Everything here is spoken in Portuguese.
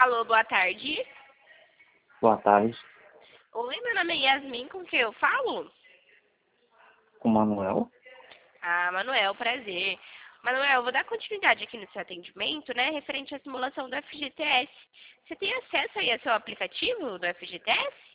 Alô, boa tarde. Boa tarde, Oi, meu nome é Yasmin, com quem eu falo? com o Manuel. Ah, Manuel, prazer. Manuel, eu vou dar continuidade aqui no seu atendimento, né, referente à simulação do FGTS. Você tem acesso aí ao seu aplicativo do FGTS?